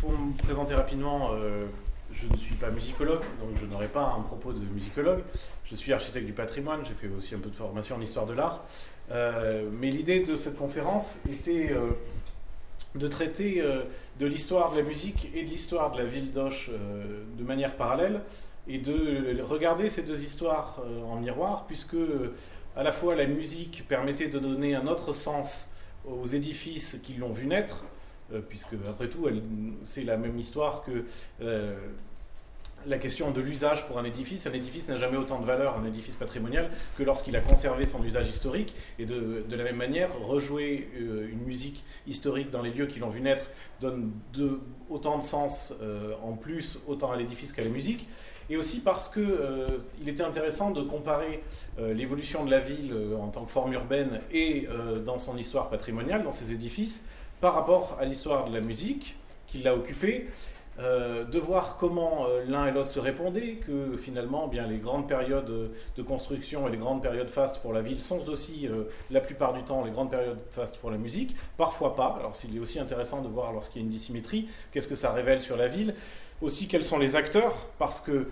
Pour me présenter rapidement, je ne suis pas musicologue, donc je n'aurai pas un propos de musicologue. Je suis architecte du patrimoine, j'ai fait aussi un peu de formation en histoire de l'art. Mais l'idée de cette conférence était de traiter de l'histoire de la musique et de l'histoire de la ville d'Auch de manière parallèle, et de regarder ces deux histoires en miroir, puisque à la fois la musique permettait de donner un autre sens aux édifices qui l'ont vu naître, puisque après tout c'est la même histoire que la question de l'usage pour un édifice. Un édifice n'a jamais autant de valeur, un édifice patrimonial, que lorsqu'il a conservé son usage historique, et de la même manière, rejouer une musique historique dans les lieux qui l'ont vu naître donne autant de sens en plus, autant à l'édifice qu'à la musique. Et aussi parce qu'il était intéressant de comparer l'évolution de la ville en tant que forme urbaine et dans son histoire patrimoniale, dans ses édifices, par rapport à l'histoire de la musique qui l'a occupée, de voir comment l'un et l'autre se répondaient, que finalement les grandes périodes de construction et les grandes périodes fastes pour la ville sont aussi la plupart du temps les grandes périodes fastes pour la musique, parfois pas. Alors s'il est aussi intéressant de voir lorsqu'il y a une dissymétrie, qu'est-ce que ça révèle sur la ville, aussi quels sont les acteurs, parce que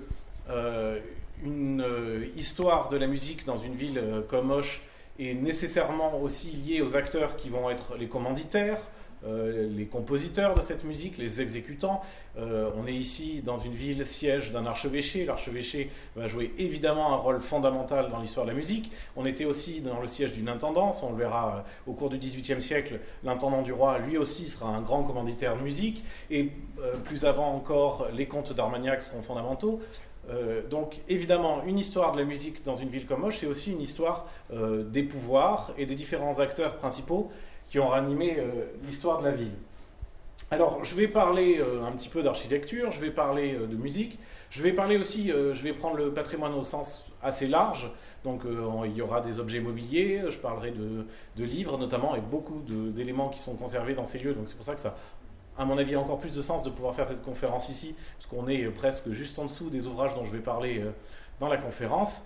une histoire de la musique dans une ville comme Auch est nécessairement aussi liée aux acteurs qui vont être les commanditaires, les compositeurs de cette musique, les exécutants. On est ici dans une ville siège d'un archevêché. L'archevêché va jouer évidemment un rôle fondamental dans l'histoire de la musique. On était aussi dans le siège d'une intendance. On le verra au cours du XVIIIe siècle. L'intendant du roi, lui aussi, sera un grand commanditaire de musique. Et plus avant encore, les comtes d'Armagnac seront fondamentaux. Donc évidemment, une histoire de la musique dans une ville comme Auch, c'est aussi une histoire des pouvoirs et des différents acteurs principaux qui ont ranimé l'histoire de la ville. Alors, je vais parler un petit peu d'architecture, je vais parler de musique, je vais parler aussi, je vais prendre le patrimoine au sens assez large, donc il y aura des objets mobiliers, je parlerai de livres notamment, et beaucoup d'éléments qui sont conservés dans ces lieux, donc c'est pour ça que ça, à mon avis, a encore plus de sens de pouvoir faire cette conférence ici, parce qu'on est presque juste en dessous des ouvrages dont je vais parler dans la conférence.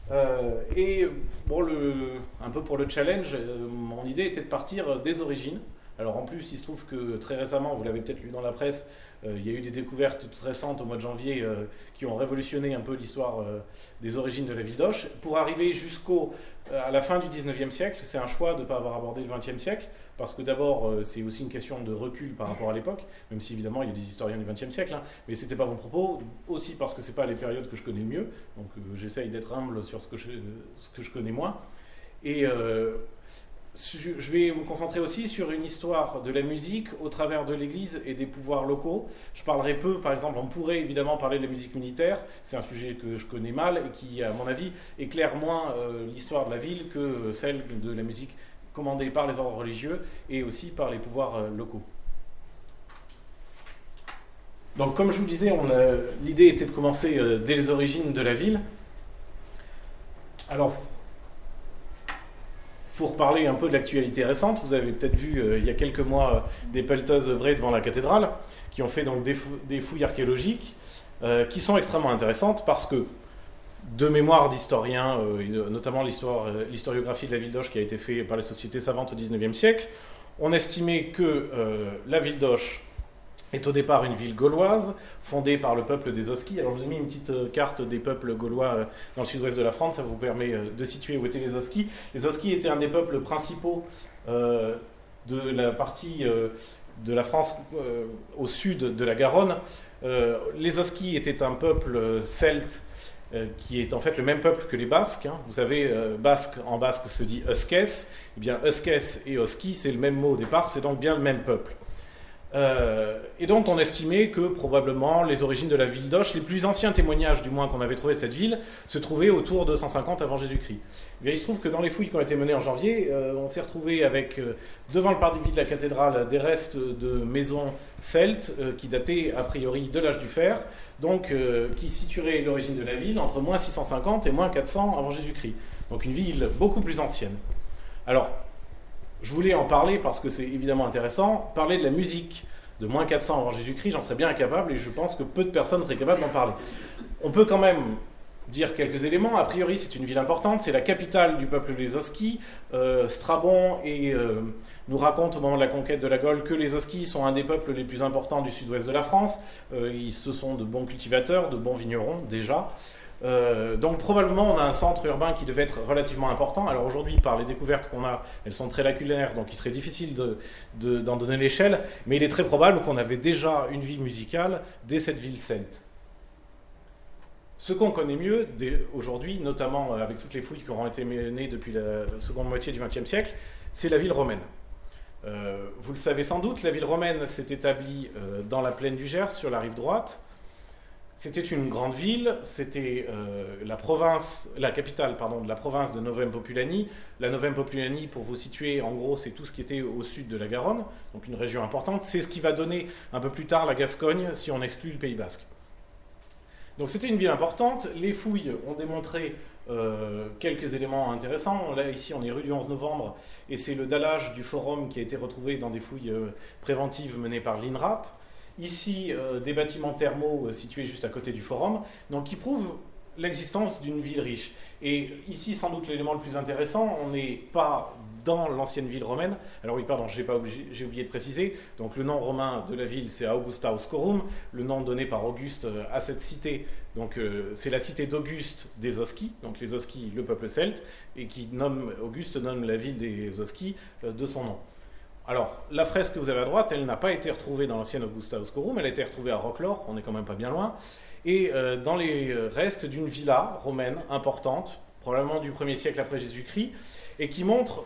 Et bon, un peu pour le challenge, mon idée était de partir des origines. Alors en plus, il se trouve que très récemment, vous l'avez peut-être lu dans la presse, il y a eu des découvertes toutes récentes au mois de janvier qui ont révolutionné un peu l'histoire des origines de la ville d'Auch. Pour arriver à la fin du 19e siècle, c'est un choix de ne pas avoir abordé le 20e siècle, parce que d'abord, c'est aussi une question de recul par rapport à l'époque, même si évidemment il y a des historiens du 20e siècle, mais ce n'était pas mon propos, aussi parce que ce n'est pas les périodes que je connais le mieux, donc j'essaye d'être humble sur ce que je connais moins. Et je vais me concentrer aussi sur une histoire de la musique au travers de l'Église et des pouvoirs locaux. Je parlerai peu, par exemple, on pourrait évidemment parler de la musique militaire, c'est un sujet que je connais mal et qui, à mon avis, éclaire moins l'histoire de la ville que celle de la musique commandée par les ordres religieux et aussi par les pouvoirs locaux. Donc, comme je vous le disais, l'idée était de commencer dès les origines de la ville. Alors, pour parler un peu de l'actualité récente, vous avez peut-être vu il y a quelques mois des pelleteuses œuvrées devant la cathédrale qui ont fait donc des fouilles archéologiques qui sont extrêmement intéressantes parce que, de mémoire d'historiens, notamment l'historiographie de la ville d'Auch qui a été faite par les sociétés savantes au XIXe siècle, on estimait que la ville d'Auch est au départ une ville gauloise, fondée par le peuple des Oskis. Alors je vous ai mis une petite carte des peuples gaulois dans le sud-ouest de la France, ça vous permet de situer où étaient les Oskis. Les Oskis étaient un des peuples principaux de la partie de la France au sud de la Garonne. Les Oskis étaient un peuple celte qui est en fait le même peuple que les Basques. Vous savez, basque en basque se dit Euskès. Eh bien, Euskès et Oski, c'est le même mot au départ, c'est donc bien le même peuple. Et donc on estimait que probablement les origines de la ville d'Auch, les plus anciens témoignages du moins qu'on avait trouvé de cette ville, se trouvaient autour de 150 avant Jésus-Christ. Et bien, il se trouve que dans les fouilles qui ont été menées en janvier, on s'est retrouvé avec, devant le parvis de la cathédrale, des restes de maisons celtes qui dataient a priori de l'âge du fer, donc qui situeraient l'origine de la ville entre moins 650 et moins 400 avant Jésus-Christ. Donc une ville beaucoup plus ancienne. Alors, je voulais en parler parce que c'est évidemment intéressant. Parler de la musique de moins 400 avant Jésus-Christ, j'en serais bien incapable et je pense que peu de personnes seraient capables d'en parler. On peut quand même dire quelques éléments. A priori, c'est une ville importante, c'est la capitale du peuple des Oskis. Strabon nous raconte au moment de la conquête de la Gaule que les Oskis sont un des peuples les plus importants du sud-ouest de la France. Ce sont de bons cultivateurs, de bons vignerons déjà. Donc probablement on a un centre urbain qui devait être relativement important. Alors aujourd'hui, par les découvertes qu'on a, elles sont très lacunaires, donc il serait difficile d'en donner l'échelle, mais il est très probable qu'on avait déjà une vie musicale dès cette ville celte. Ce qu'on connaît mieux aujourd'hui, notamment avec toutes les fouilles qui auront été menées depuis la seconde moitié du XXe siècle, c'est la ville romaine. Vous le savez sans doute, la ville romaine s'est établie dans la plaine du Gers, sur la rive droite. C'était une grande ville, c'était la capitale de la province de Novem Populani. La Novem Populani, pour vous situer, en gros, c'est tout ce qui était au sud de la Garonne, donc une région importante. C'est ce qui va donner un peu plus tard la Gascogne, si on exclut le Pays Basque. Donc c'était une ville importante. Les fouilles ont démontré quelques éléments intéressants. Là, ici, on est rue du 11 novembre, et c'est le dallage du forum qui a été retrouvé dans des fouilles préventives menées par l'INRAP. Ici, des bâtiments thermaux situés juste à côté du forum, donc qui prouvent l'existence d'une ville riche. Et ici, sans doute, l'élément le plus intéressant, on n'est pas dans l'ancienne ville romaine. Alors oui, pardon, j'ai oublié de préciser. Donc le nom romain de la ville, c'est Augusta Oscorum, le nom donné par Auguste à cette cité. Donc c'est la cité d'Auguste des Oskis, donc les Oskis, le peuple celte, et Auguste nomme la ville des Oskis de son nom. Alors, la fresque que vous avez à droite, elle n'a pas été retrouvée dans l'ancienne Augusta Oscorum, elle a été retrouvée à Roclore, on n'est quand même pas bien loin, et dans les restes d'une villa romaine importante, probablement du 1er siècle après Jésus-Christ, et qui montre,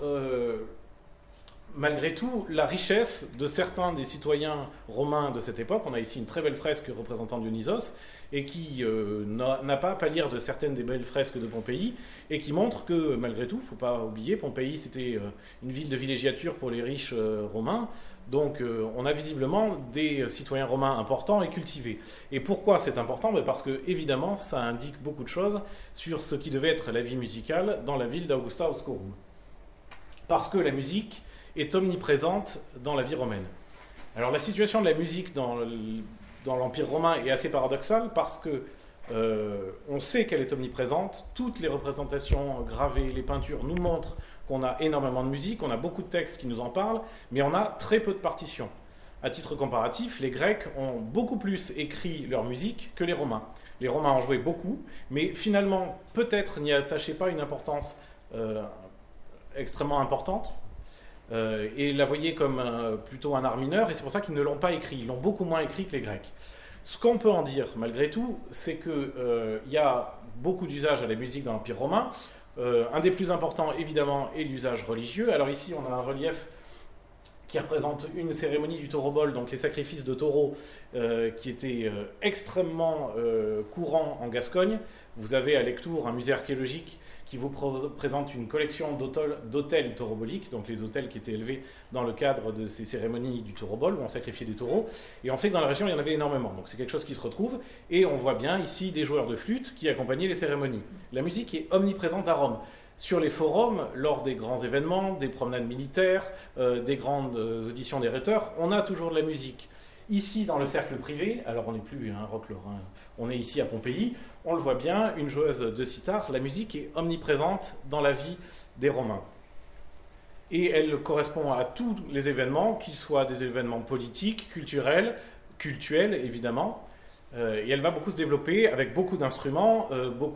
malgré tout, la richesse de certains des citoyens romains de cette époque. On a ici une très belle fresque représentant Dionysos, et qui n'a pas à pâlir de certaines des belles fresques de Pompéi, et qui montre que, malgré tout, il ne faut pas oublier, Pompéi, c'était une ville de villégiature pour les riches romains, donc on a visiblement des citoyens romains importants et cultivés. Et pourquoi c'est important ? Parce que, évidemment, ça indique beaucoup de choses sur ce qui devait être la vie musicale dans la ville d'Augusta Oscorum. Parce que la musique est omniprésente dans la vie romaine. Alors la situation de la musique dans l'Empire romain est assez paradoxale, parce que on sait qu'elle est omniprésente. Toutes les représentations gravées, les peintures nous montrent qu'on a énormément de musique, on a beaucoup de textes qui nous en parlent, mais on a très peu de partitions. À titre comparatif, les Grecs ont beaucoup plus écrit leur musique que les Romains. Les Romains en jouaient beaucoup, mais finalement, peut-être n'y attachaient pas une importance extrêmement importante, et la voyaient comme plutôt un art mineur, et c'est pour ça qu'ils ne l'ont pas écrit. Ils l'ont beaucoup moins écrit que les Grecs. Ce qu'on peut en dire, malgré tout, c'est qu'il y a beaucoup d'usages à la musique dans l'Empire romain. Un des plus importants, évidemment, est l'usage religieux. Alors ici, on a un relief qui représente une cérémonie du taurobol, donc les sacrifices de taureaux, qui étaient extrêmement courants en Gascogne. Vous avez à Lectoure un musée archéologique qui vous présente une collection d'autels tauroboliques, donc les autels qui étaient élevés dans le cadre de ces cérémonies du taurobol, où on sacrifiait des taureaux. Et on sait que dans la région, il y en avait énormément. Donc c'est quelque chose qui se retrouve. Et on voit bien ici des joueurs de flûte qui accompagnaient les cérémonies. La musique est omniprésente à Rome. Sur les forums, lors des grands événements, des promenades militaires, des grandes auditions des rhéteurs, on a toujours de la musique. Ici, dans le cercle privé, alors on n'est plus à Roclore, on est ici à Pompéi, on le voit bien, une joueuse de sitar, la musique est omniprésente dans la vie des Romains. Et elle correspond à tous les événements, qu'ils soient des événements politiques, culturels, cultuels évidemment, et elle va beaucoup se développer avec beaucoup d'instruments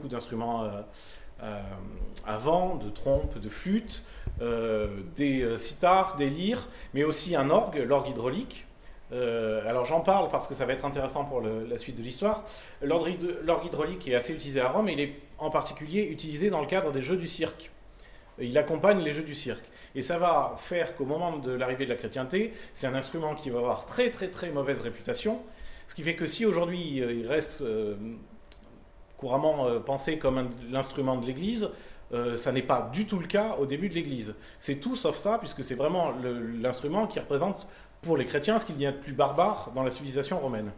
à vent, de trompes, de flûtes, des sitars, des lyres, mais aussi un orgue, l'orgue hydraulique. Alors j'en parle parce que ça va être intéressant pour la suite de l'histoire. L'orgue hydraulique est assez utilisé à Rome, et il est en particulier utilisé dans le cadre des jeux du cirque. Il accompagne les jeux du cirque. Et ça va faire qu'au moment de l'arrivée de la chrétienté, c'est un instrument qui va avoir très très très mauvaise réputation, ce qui fait que si aujourd'hui il reste couramment pensé comme l'instrument de l'Église, ça n'est pas du tout le cas au début de l'Église. C'est tout sauf ça, puisque c'est vraiment l'instrument qui représente pour les chrétiens ce qu'il y a de plus barbare dans la civilisation romaine.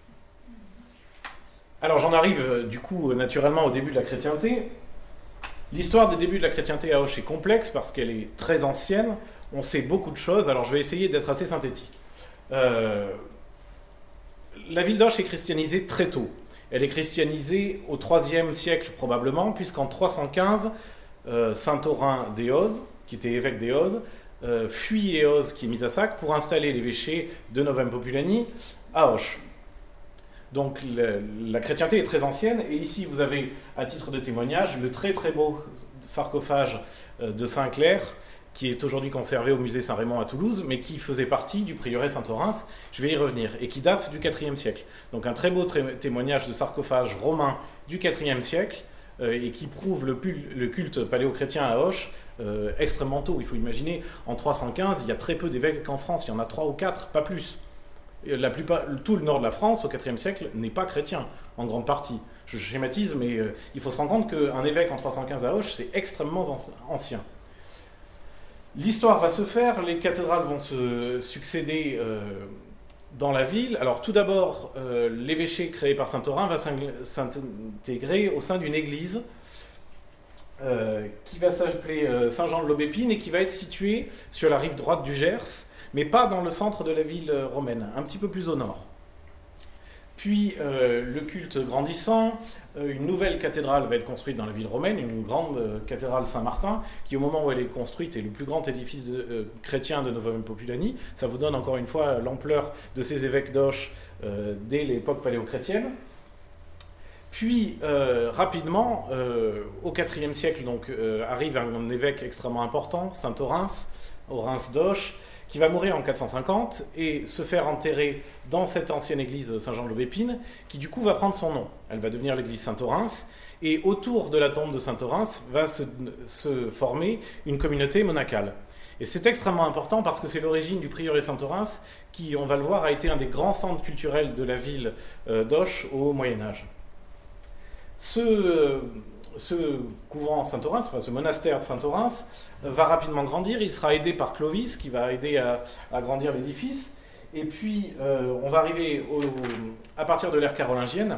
Alors j'en arrive du coup naturellement au début de la chrétienté. L'histoire du début de la chrétienté à Auch est complexe parce qu'elle est très ancienne, on sait beaucoup de choses, alors je vais essayer d'être assez synthétique. La ville d'Auch est christianisée très tôt, Elle est christianisée au IIIe siècle probablement, puisqu'en 315, Saint-Aurin d'Éoz, qui était évêque d'Éoz, fuit Éoz, qui est mise à sac, pour installer l'évêché de Novem Populani à Auch. Donc la chrétienté est très ancienne, et ici vous avez, à titre de témoignage, le très très beau sarcophage de Saint-Clair, qui est aujourd'hui conservé au musée Saint-Raymond à Toulouse, mais qui faisait partie du prieuré Saint-Orens, je vais y revenir, et qui date du IVe siècle. Donc un très beau témoignage de sarcophage romain du IVe siècle, et qui prouve le culte paléochrétien à Auch extrêmement tôt. Il faut imaginer, en 315, il y a très peu d'évêques en France, il y en a 3 ou 4, pas plus. Tout le nord de la France, au IVe siècle, n'est pas chrétien, en grande partie. Je schématise, mais il faut se rendre compte qu'un évêque en 315 à Auch, c'est extrêmement ancien. L'histoire va se faire, les cathédrales vont se succéder dans la ville. Alors tout d'abord, l'évêché créé par Saint-Aurin va s'intégrer au sein d'une église qui va s'appeler Saint-Jean-de-l'Aubépine et qui va être située sur la rive droite du Gers, mais pas dans le centre de la ville romaine, un petit peu plus au nord. Puis, le culte grandissant, une nouvelle cathédrale va être construite dans la ville romaine, une grande cathédrale Saint-Martin, qui au moment où elle est construite est le plus grand édifice chrétien de Novem Populani. Ça vous donne encore une fois l'ampleur de ces évêques d'Auch dès l'époque paléochrétienne. Puis, rapidement, au IVe siècle, arrive un évêque extrêmement important, Saint Orens, Orens d'Auch, qui va mourir en 450 et se faire enterrer dans cette ancienne église Saint-Jean-de-l'Aubépine, qui du coup va prendre son nom. Elle va devenir l'église Saint-Orens, et autour de la tombe de Saint-Orens va se former une communauté monacale. Et c'est extrêmement important parce que c'est l'origine du prieuré Saint-Orens, qui, on va le voir, a été un des grands centres culturels de la ville d'Auch au Moyen-Âge. Ce couvent Saint-Orens, enfin ce monastère de Saint-Orens, va rapidement grandir. Il sera aidé par Clovis, qui va aider à grandir l'édifice. Et puis, on va arriver à partir de l'ère carolingienne.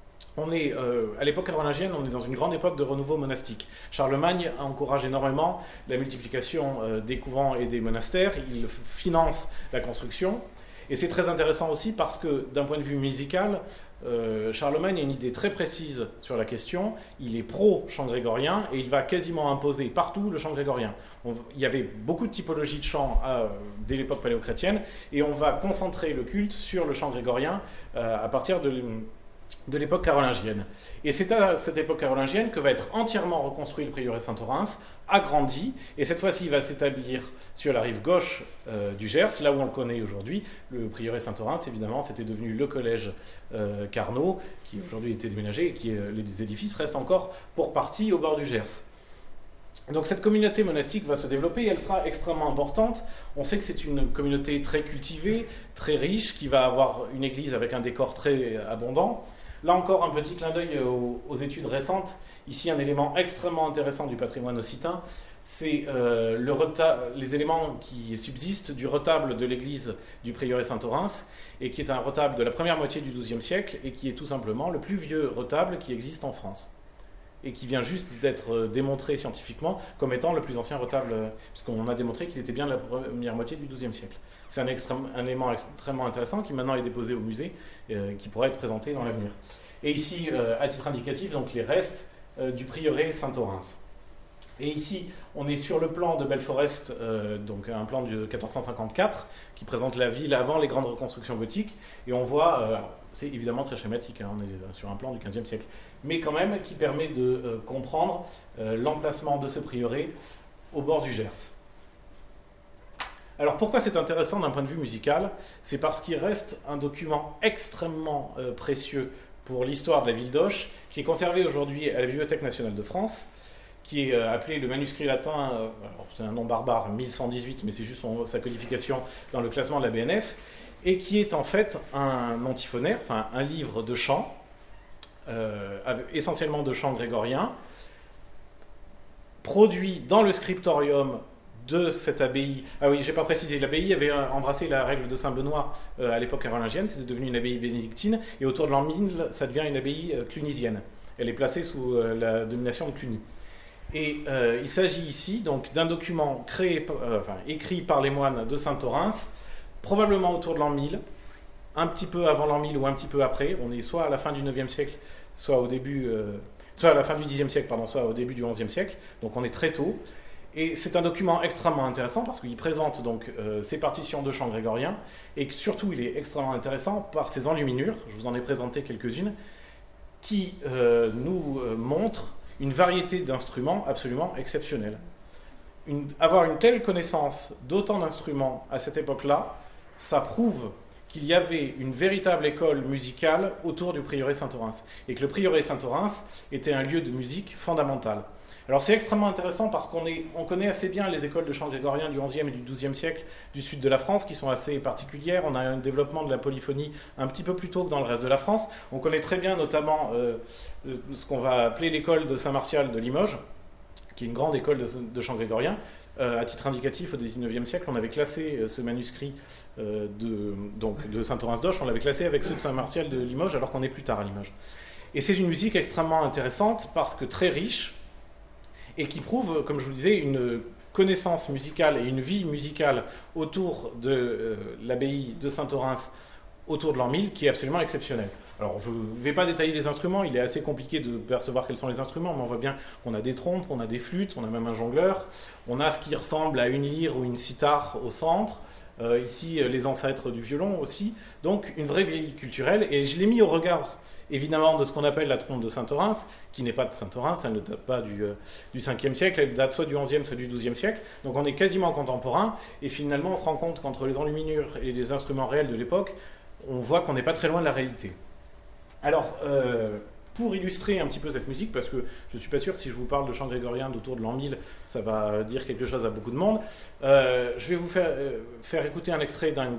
À l'époque carolingienne, on est dans une grande époque de renouveau monastique. Charlemagne encourage énormément la multiplication des couvents et des monastères. Il finance la construction. Et c'est très intéressant aussi parce que, d'un point de vue musical, Charlemagne a une idée très précise sur la question. Il est pro-chant grégorien et il va quasiment imposer partout le chant grégorien. Il y avait beaucoup de typologies de chants dès l'époque paléochrétienne et on va concentrer le culte sur le chant grégorien à partir de l'époque carolingienne. Et c'est à cette époque carolingienne que va être entièrement reconstruit le prieuré Saint-Orens, agrandi, et cette fois-ci il va s'établir sur la rive gauche du Gers, là où on le connaît aujourd'hui. Le prieuré Saint-Orens, évidemment, c'était devenu le collège Carnot, qui aujourd'hui a été déménagé, et les édifices restent encore pour partie au bord du Gers. Donc cette communauté monastique va se développer et elle sera extrêmement importante. On sait que c'est une communauté très cultivée, très riche, qui va avoir une église avec un décor très abondant. Là encore, un petit clin d'œil aux études récentes. Ici, un élément extrêmement intéressant du patrimoine occitan, c'est les éléments qui subsistent du retable de l'église du prieuré Saint-Orens, et qui est un retable de la première moitié du XIIe siècle, et qui est tout simplement le plus vieux retable qui existe en France, et qui vient juste d'être démontré scientifiquement comme étant le plus ancien retable, puisqu'on a démontré qu'il était bien de la première moitié du XIIe siècle. C'est un élément extrêmement intéressant qui maintenant est déposé au musée, qui pourra être présenté dans l'avenir. Et ici, à titre indicatif, donc les restes du prieuré Saint-Orens. Et ici, on est sur le plan de Belforest, donc un plan de 1454, qui présente la ville avant les grandes reconstructions gothiques, et on voit, c'est évidemment très schématique, on est sur un plan du XVe siècle, mais quand même qui permet de comprendre l'emplacement de ce prieuré au bord du Gers. Alors pourquoi c'est intéressant d'un point de vue musical? C'est parce qu'il reste un document extrêmement précieux pour l'histoire de la ville d'Auch, qui est conservé aujourd'hui à la Bibliothèque nationale de France, qui est appelé le manuscrit latin, c'est un nom barbare, 1118, mais c'est juste sa codification dans le classement de la BNF, et qui est en fait un antiphonaire, enfin un livre de chants, essentiellement de chants grégoriens, produit dans le scriptorium de cette abbaye. Ah oui, j'ai pas précisé, l'abbaye avait embrassé la règle de Saint-Benoît à l'époque carolingienne, c'était devenu une abbaye bénédictine, et autour de l'an 1000, ça devient une abbaye clunisienne. Elle est placée sous la domination de Cluny. Et il s'agit ici donc d'un document écrit par les moines de Saint-Orens, probablement autour de l'an 1000, un petit peu avant l'an 1000 ou un petit peu après. On est soit à la fin du 9e siècle, soit au début, soit à la fin du 10e siècle, pardon, soit au début du 11e siècle. Donc on est très tôt. Et c'est un document extrêmement intéressant parce qu'il présente donc ces partitions de chant grégorien et que surtout il est extrêmement intéressant par ses enluminures. Je vous en ai présenté quelques-unes qui nous montrent une variété d'instruments absolument exceptionnelle. Avoir une telle connaissance d'autant d'instruments à cette époque-là, ça prouve qu'il y avait une véritable école musicale autour du prieuré Saint-Orens et que le prieuré Saint-Orens était un lieu de musique fondamental. Alors c'est extrêmement intéressant parce qu'on connaît assez bien les écoles de chant grégorien du XIe et du XIIe siècle du sud de la France qui sont assez particulières. On a un développement de la polyphonie un petit peu plus tôt que dans le reste de la France. On connaît très bien notamment ce qu'on va appeler l'école de Saint-Martial de Limoges, qui est une grande école de chant grégorien. À titre indicatif, au XIXe siècle, on avait classé ce manuscrit de Saint-Orens d'Auch, on l'avait classé avec ceux de Saint-Martial de Limoges, alors qu'on est plus tard à Limoges. Et c'est une musique extrêmement intéressante parce que très riche, et qui prouve, comme je vous le disais, une connaissance musicale et une vie musicale autour de l'abbaye de Saint-Orens, autour de l'an 1000, qui est absolument exceptionnelle. Alors, je ne vais pas détailler les instruments, il est assez compliqué de percevoir quels sont les instruments, mais on voit bien qu'on a des trompes, on a des flûtes, on a même un jongleur, on a ce qui ressemble à une lyre ou une cithare au centre, ici les ancêtres du violon aussi, donc une vraie vie culturelle, et je l'ai mis au regard évidemment de ce qu'on appelle la trompe de Saint-Orens, qui n'est pas de Saint-Orens, elle ne date pas du 5e siècle, elle date soit du 11e, soit du 12e siècle, donc on est quasiment contemporain, et finalement on se rend compte qu'entre les enluminures et les instruments réels de l'époque, on voit qu'on n'est pas très loin de la réalité. Alors, pour illustrer un petit peu cette musique, parce que je ne suis pas sûr que si je vous parle de chant grégorien d'autour de l'an 1000, ça va dire quelque chose à beaucoup de monde, je vais vous faire écouter un extrait d'un